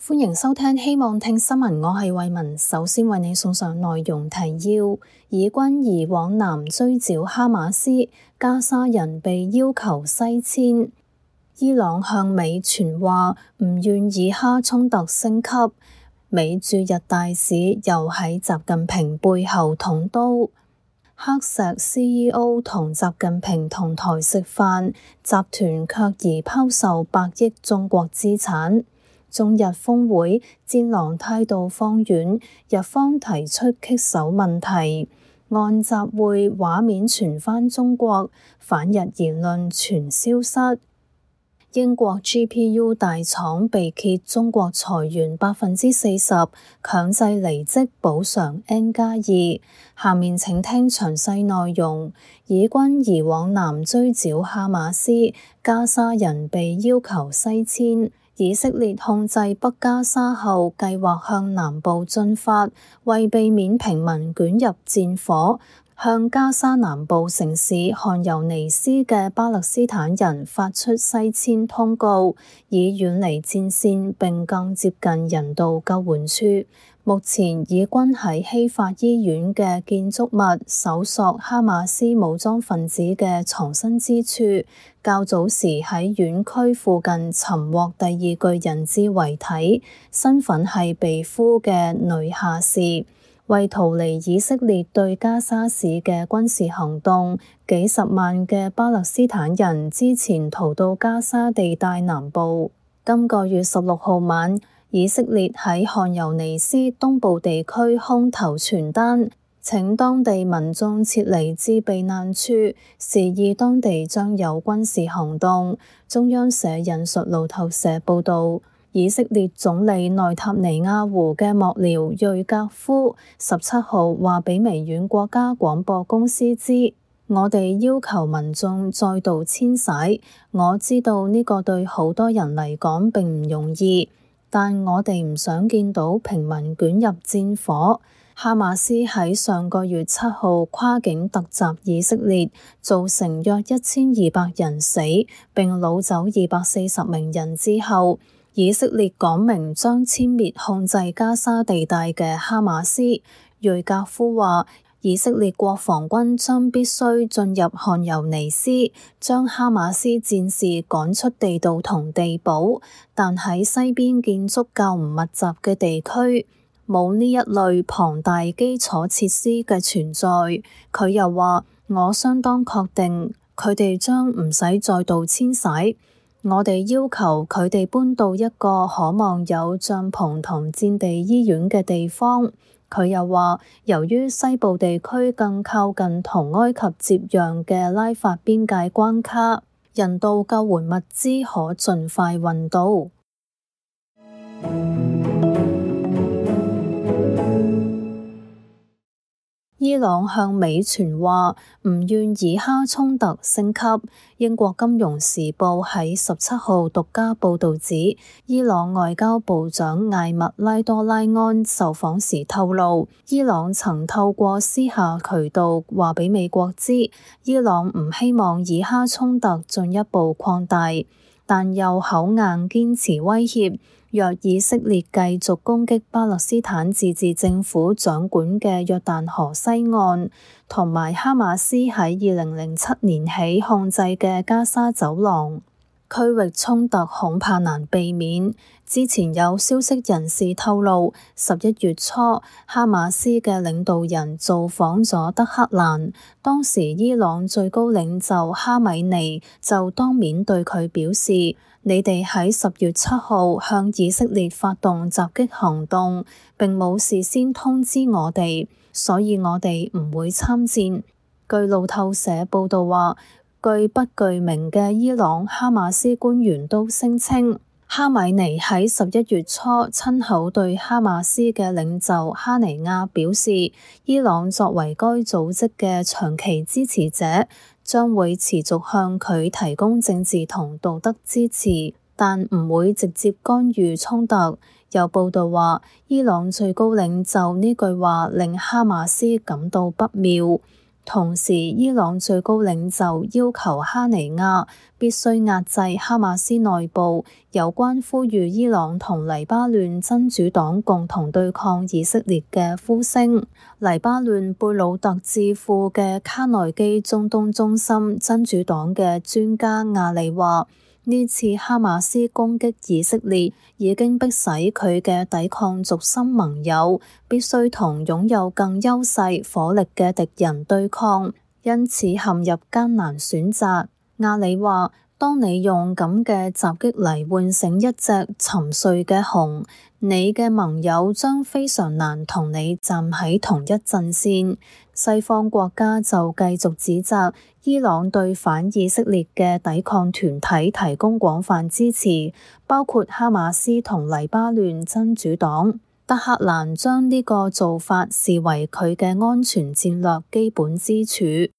歡迎收聽希望聽新聞，我係慧雯。首先為你送上內容提要：以軍移往南追剿哈馬斯，加沙人被要求西遷。伊朗向美傳話唔願以哈衝突升級。美駐日大使又喺習近平背後捅刀。黑石 CEO 同習近平同台食飯，集團卻擬拋售100億中國資產。中日峰會，戰狼態度放軟，日方提出棘手問題。按集會畫面傳返中國，反日言論傳消失。英國 GPU 大廠被揭中國裁員40%，強制離職補償 N+2。下面請聽詳細內容。以軍移往南追剿哈馬斯，加沙人被要求西遷。以色列控制北加沙後，計劃向南部進發，為避免平民捲入戰火，向加沙南部城市汗尤尼斯嘅巴勒斯坦人發出西遷通告，以遠離戰線並更接近人道救援處。目前，以軍喺希法醫院嘅建築物搜索哈馬斯武裝分子嘅藏身之處。較早時喺院區附近尋獲第二具人質遺體，身份係被俘嘅女下士。為逃離以色列對加沙市嘅軍事行動，幾十萬嘅巴勒斯坦人之前逃到加沙地帶南部。今個月16號晚，以色列喺汗尤尼斯東部地區空投傳單，請當地民眾撤離至避難處，示意當地將有軍事行動。中央社引述路透社報導，以色列總理內塔尼亞胡嘅幕僚瑞格夫17號話俾微軟國家廣播公司知，我哋要求民眾再度遷徙。我知道呢個對好多人嚟講並唔容易，但我哋唔想見到平民捲入戰火。哈馬斯喺上個月7號跨境突襲以色列，造成約1200人死，並擄走240名人之後，以色列講明將殲滅控制加沙地帶嘅哈馬斯。瑞格夫話，以色列國防軍將必須進入汗尤尼斯，將哈馬斯戰士趕出地道同地堡，但喺西邊建築較唔密集嘅地區，冇呢一類龐大基礎設施嘅存在。佢又話，我相當確定佢哋將唔使再度遷徙。我哋要求佢哋搬到一個可望有帳篷同戰地醫院嘅地方。佢又話，由於西部地區更靠近同埃及接壤嘅拉法邊界關卡，人道救援物資可盡快運到。伊朗向美傳話唔願以哈衝突升級。英國金融時報喺17號獨家報導指，伊朗外交部長艾密拉多拉安受訪時透露，伊朗曾透過私下渠道話俾美國知，伊朗唔希望以哈衝突進一步擴大，但又口硬堅持威脅，若以色列繼續攻擊巴勒斯坦自治政府掌管嘅約旦河西岸，同埋哈馬斯喺2007年起控制嘅加沙走廊，區域衝突恐怕難避免。之前有消息人士透露，11月初哈馬斯嘅領導人造訪咗德黑蘭，當時伊朗最高領袖哈米尼就當面對佢表示，你哋喺10月7號向以色列發動襲擊行動，並冇事先通知我哋，所以我哋唔會參戰。據路透社報導話，據不具名嘅伊朗哈馬斯官員都聲稱，哈米尼喺11月初親口對哈馬斯嘅領袖哈尼亞表示，伊朗作為該組織嘅長期支持者，將會持續向佢提供政治同道德支持，但唔會直接干預衝突。有報道話，伊朗最高領袖呢句話令哈馬斯感到不妙。 同時，伊朗最高領袖要求哈尼亞必須壓制哈馬斯內部有關呼籲伊朗同黎巴嫩真主黨共同對抗以色列嘅呼聲。黎巴嫩貝魯特智庫嘅卡內基中東中心真主黨嘅專家亞里話：呢次哈馬斯攻擊以色列已經迫使佢嘅抵抗軸心盟友必須同擁有更優勢火力嘅敵人對抗，因此陷入艱難選擇。亞里話：當你用咁嘅襲擊嚟喚醒一隻沉睡嘅熊，你嘅盟友將非常難同你站喺同一陣線。西方國家就繼續指責伊朗對反以色列嘅抵抗團體提供廣泛支持，包括哈馬斯同黎巴嫩真主黨。德黑蘭將呢個做法視為佢嘅安全戰略基本支柱。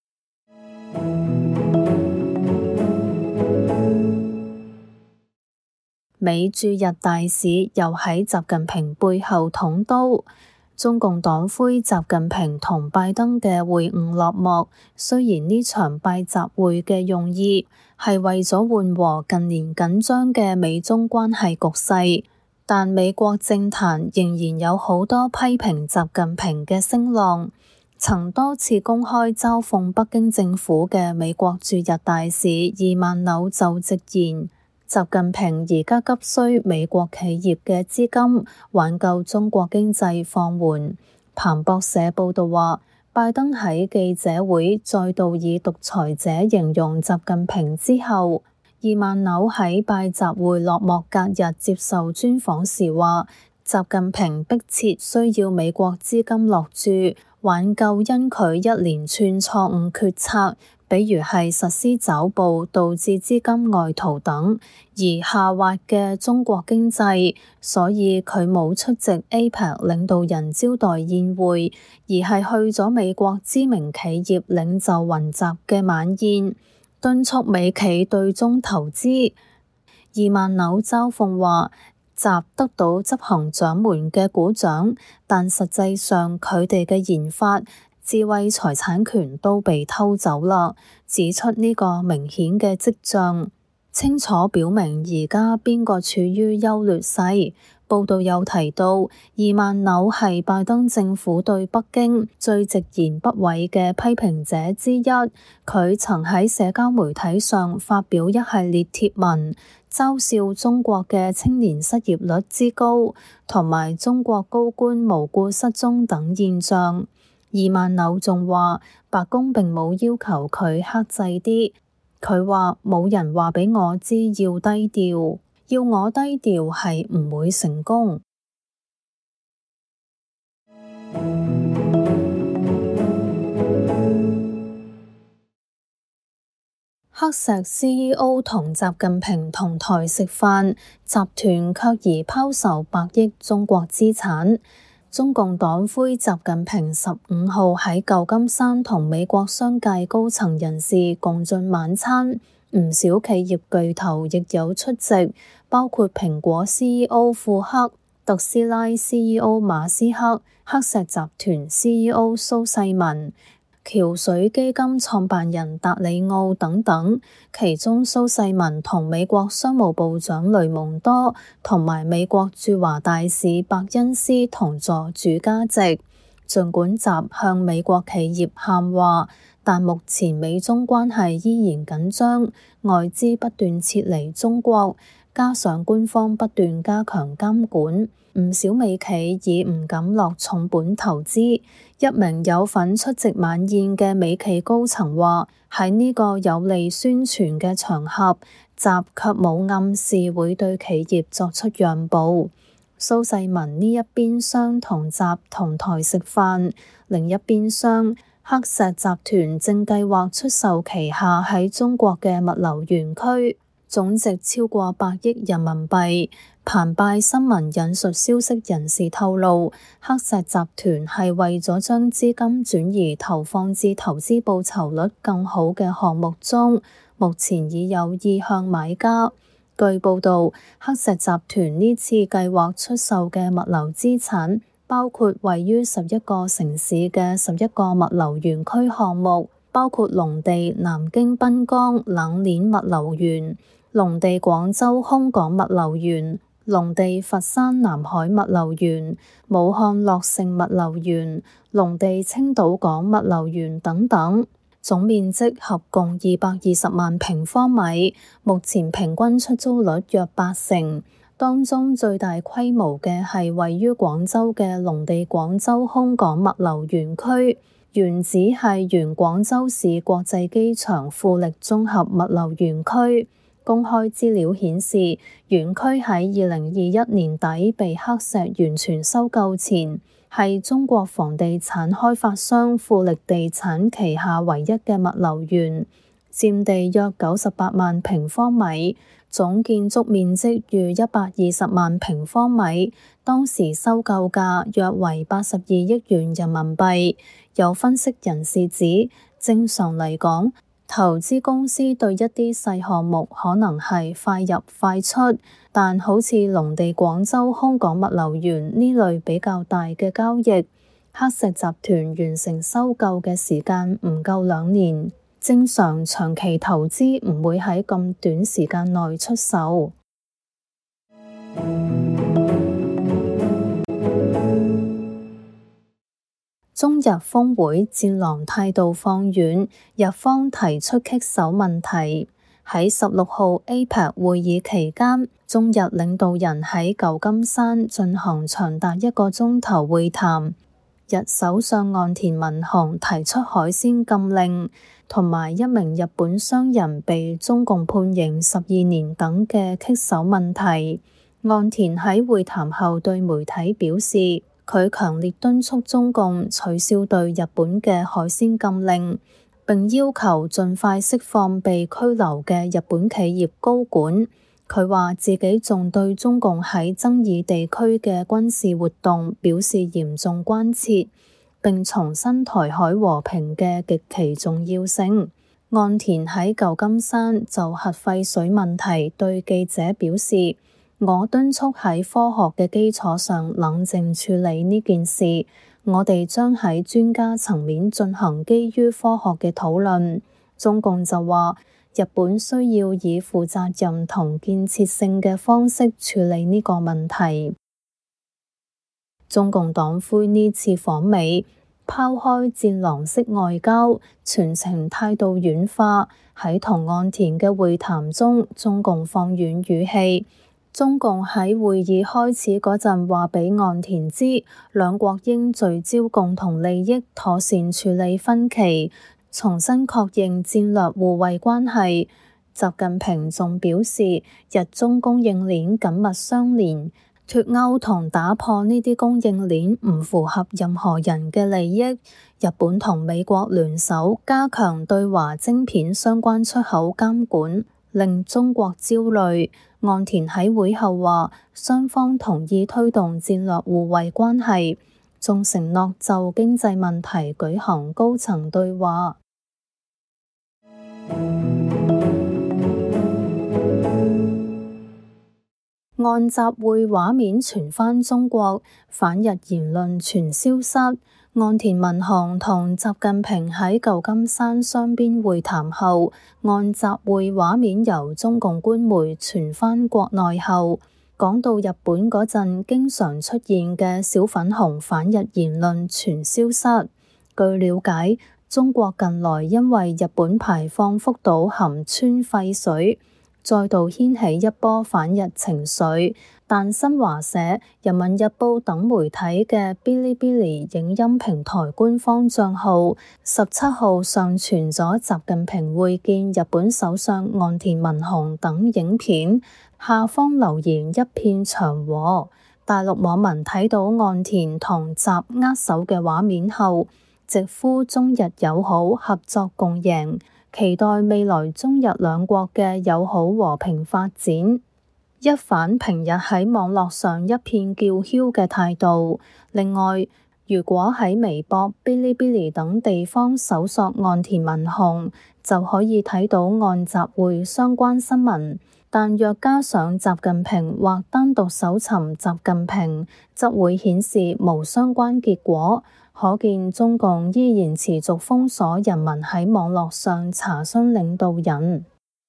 美駐日大使又喺習近平背後捅刀。中共黨魁習近平同拜登嘅會晤落幕，雖然呢場拜習會嘅用意係為咗緩和近年緊張嘅美中關係局勢，但美國政壇仍然有好多批評習近平嘅聲浪。曾多次公開嘲諷北京政府嘅美國駐日大使二萬紐就直言，習近平而家急需美國企業嘅資金挽救中國經濟放緩。彭博社報道話，拜登喺記者會再度以獨裁者形容習近平之後，二萬紐喺拜習會落幕隔日接受專訪時話，習近平迫切需要美國資金落注，挽救因佢一連串錯誤決策，比如係實施抓捕導致資金外逃等而下滑嘅中國經濟，所以佢冇出席 APEC 領導人招待宴會，而係去咗美國知名企業領袖雲集嘅晚宴，敦促美企對中投資。二萬紐嘲諷話，習得到執行長們嘅鼓掌，但實際上佢哋嘅研發智慧財產權都被偷走啦，指出呢個明顯嘅跡象，清楚表明而家邊個處於優劣勢。報道又提到，二萬紐係拜登政府對北京最直言不諱嘅批評者之一。佢曾喺社交媒體上發表一系列貼文，嘲笑中國嘅青年失業率之高，同埋中國高官無故失蹤等現象。二萬紐仲話，白宮並冇要求佢克制啲。佢話冇人話俾我知要低調，要我低調係唔會成功。黑石 CEO 同習近平同台食飯，集團卻擬拋售100億中國資產。中共黨魁習近平15號喺舊金山同美國商界高層人士共進晚餐，唔少企業巨頭亦有出席，包括蘋果 CEO 庫克、特斯拉 CEO 馬斯克、黑石集團 CEO 蘇世民、橋水基金創辦人達里奧等等，其中蘇世民同美國商務部長雷蒙多同埋美國駐華大使伯恩斯同坐主家席。儘管習向美國企業喊話，但目前美中關係依然緊張，外資不斷撤離中國，加上官方不斷加強監管，唔少美企已唔敢落重本投資。一名有份出席晚宴嘅美企高層話：喺呢個有利宣傳嘅場合，習卻冇暗示會對企業作出讓步。蘇世民呢一邊廂同習同台食飯，另一邊廂黑石集團正計劃出售旗下喺中國嘅物流園區，總值超過100億人民幣。澎湃新聞引述消息人士透露，黑石集團係為咗將資金轉移投放至投資報酬率更好嘅項目中，目前已有意向買家。據報道，黑石集團呢次計劃出售嘅物流資產包括位於11個城市嘅11個物流園區項目，包括龍地南京濱江冷鏈物流園、龍地廣州空港物流園、龍地佛山南海物流園、武漢樂盛物流園、龍地青島港物流園等等，總面積合共220萬平方米，目前平均出租率約80%。當中最大規模嘅係位於廣州嘅龍地廣州空港物流園區，原址係原廣州市國際機場富力綜合物流園區。公開資料顯示，園區喺2021年底被黑石完全收購前，係中國房地產開發商富力地產旗下唯一嘅物流園，佔地約98萬平方米。總建築面積逾120萬平方米，當時收購價約為82億元人民幣。有分析人士指，正常嚟講，投資公司對一啲細項目可能係快入快出，但好似龍地廣州空港物流園呢類比較大嘅交易，黑石集團完成收購嘅時間唔夠2年。正常長期投資唔會喺咁短時間內出手。中日峰會戰狼態度放軟，日方提出棘手問題。喺16號 APEC 會議期間，中日領導人喺舊金山進行長達1個鐘頭會談。日首相岸田文雄提出海鮮禁令，同埋一名日本商人被中共判刑12年等嘅棘手問題。岸田喺會談後對媒體表示，佢強烈敦促中共取消對日本嘅海鮮禁令，並要求盡快釋放被拘留嘅日本企業高管。佢話自己仲對中共喺爭議地區嘅軍事活動表示嚴重關切，並重申台海和平嘅極其重要性。岸田喺舊金山就核廢水問題對記者表示，我敦促喺科學嘅基礎上冷靜處理呢件事，我哋將喺專家層面進行基於科學嘅討論。中共就話，日本需要以負責任同建設性嘅方式處理呢個問題。中共黨魁呢次訪美，拋開戰狼式外交，全程態度軟化。喺同岸田嘅會談中，中共放軟語氣。中共喺會議開始嗰陣話畀岸田知，兩國應聚焦共同利益，妥善處理分歧，重新確認戰略互惠關係。習近平仲表示，日中供應鏈緊密相連，脫鈎同打破呢啲供應鏈唔符合任何人嘅利益。日本同美國聯手加強對華晶片相關出口監管，令中國焦慮。岸田喺會後話，雙方同意推動戰略互惠關係，仲承諾就經濟問題舉行高層對話。岸集會畫面傳返中國，反日言論傳消失。岸田文雄同習近平喺舊金山雙邊會談後，岸集會畫面由中共官媒傳返國內後，講到日本嗰陣經常出現嘅小粉紅反日言論傳消失。據了解，中國近來因為日本排放福島含氚廢水，再度掀起一波反日情緒，但新華社、人民日報等媒體嘅嗶哩嗶哩影音平台官方賬號17號上傳咗習近平會見日本首相岸田文雄等影片，下方留言一片祥和。大陸網民睇到岸田同習握手嘅畫面後，直呼中日友好，合作共贏。期待未來中日兩國嘅友好和平發展，一反平日喺網絡上一片叫囂嘅態度。另外，如果喺微博、嗶哩嗶哩等地方搜索岸田文雄，就可以睇到岸集會相關新聞。 但若加上習近平或單獨搜尋習近平，則會顯示無相關結果。可見中共依然持續封鎖人民喺網絡上查詢領導人。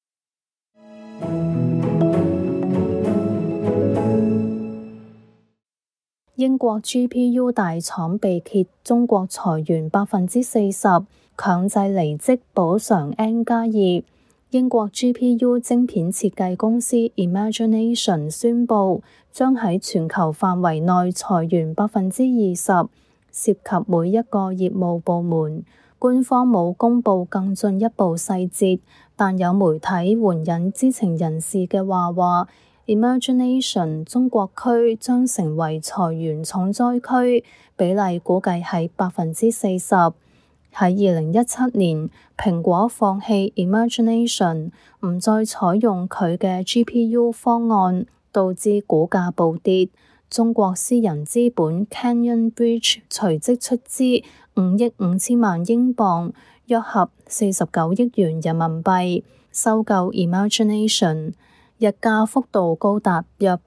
英國 GPU 大廠被揭中國裁員40%，強制離職補償 N+2。英國 GPU 晶片設計公司 Imagination 宣布，將喺全球範圍內裁員20%，涉及每一個業務部門。官方冇公布更進一步細節，但有媒體援引知情人士嘅話，Imagination 中國區將成為裁員重災區，比例估計係40%。喺2017年，蘋果放棄 Imagination， 唔再採用佢嘅 GPU 方案，導致股價暴跌。中國私人資本 Canyon Bridge 隨即出資5億5千萬英鎊，約合49億元人民幣，收購 Imagination， 日價幅度高達約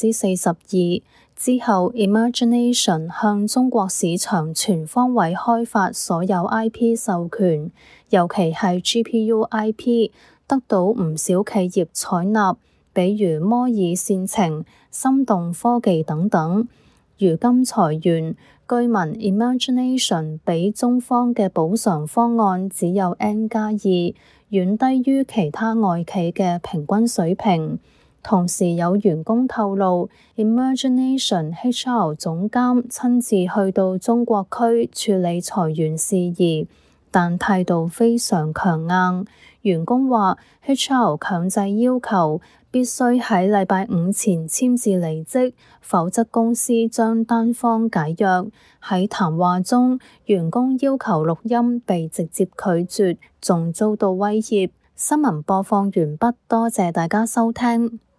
42%。之後 Imagination 向中國市場全方位開發所有 IP 授權，尤其係 GPU IP， 得到唔少企業採納，比如摩爾線程、心動科技等等。如今裁員，據聞 Imagination 俾中方嘅補償方案只有 N+2， 遠低於其他外企嘅平均水平。同時有員工透露 ，Imagination HR 總監親自去到中國區處理裁員事宜，但態度非常強硬。員工話 HR 強制要求必須喺禮拜5前簽字離職，否則公司將單方解約。喺談話中，員工要求錄音被直接拒絕，仲遭到威脅。新聞播放完畢，多謝大家收聽。